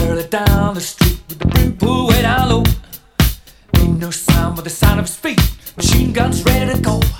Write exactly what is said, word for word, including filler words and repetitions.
early down the street with the brim pulled way down low. Ain't no sound but the sound of his feet. Machine guns ready to go.